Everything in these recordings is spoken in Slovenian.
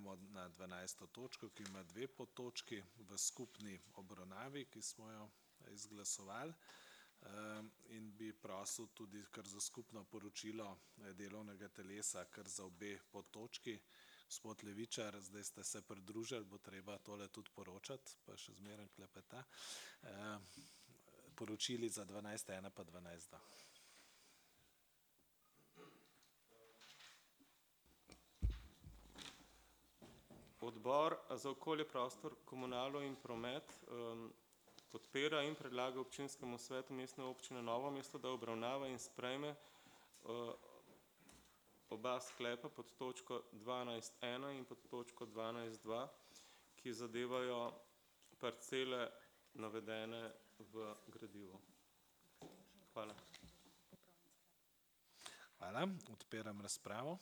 prehajamo na 12. točko, ki ima dve podtočki v skupni obravnavi, ki smo jo izglasovali. In bi prosil tudi kar za skupno poročilo delovnega telesa, kar za obe podtočki. Gospod Levičar, zdaj ste se pridružili, bo treba tole tudi poročati, pa še zmeraj klepeta. Poročili za 12.1 pa 12.2. Odbor za okolje, prostor, komunalo in promet podpira in predlaga občinskemu svetu Mestne občine Novo mesto, da obravnava in sprejme oba sklepa pod točko 12.1 in pod točko 12.2, ki zadevajo parcele navedene v gradivu. Hvala. Hvala. Odpiram razpravo.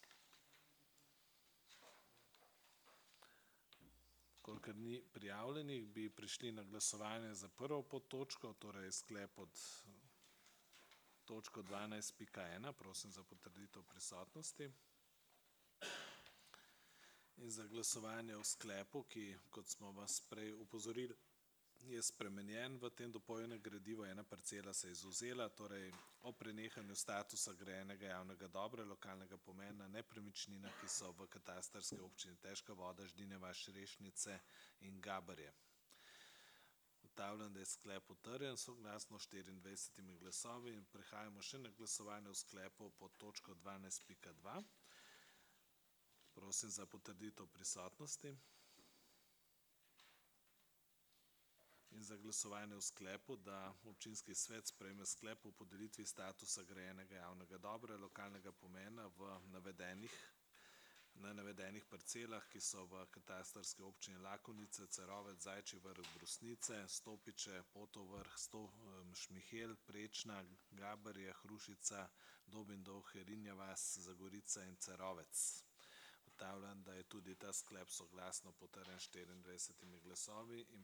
Kolikor ni prijavljenih, bi prišli na glasovanje za prvo podtočko, torej sklep pod točko 12.1. Prosim za potrditev prisotnosti. In za glasovanje o sklepu, ki, kot smo vas prej opozorili, je spremenjen v tem dopolnjenem gradivu. Ena parcela se je izvzela, torej o prenehanju statusa grajenega javnega dobra lokalnega pomena nepremičnina, ki so v katastrski občini Težka voda, Ždine vas, Šrešnice in Gaberje. Ugotavljam, da je sklep potrjen soglasno 24 glasovi in prehajamo še na glasovanje o sklepu pod točko 12.2. Prosim za potrditev prisotnosti. In za glasovanje v sklepu, da občinski svet sprejme sklep o podelitvi statusa grajenega javnega dobra lokalnega pomena na navedenih parcelah, ki so v katastrski občini Lakovnice, Cerovec, Zajčji vrh, Brusnice, Stopiče, Potovrh, Šmihelj, Prečna, Gaberje, Hrušica, Dobindol, Herinja vas, Zagorica in Cerovec. Ugotavljam, da je tudi ta sklep soglasno potrjen s 24 glasovi in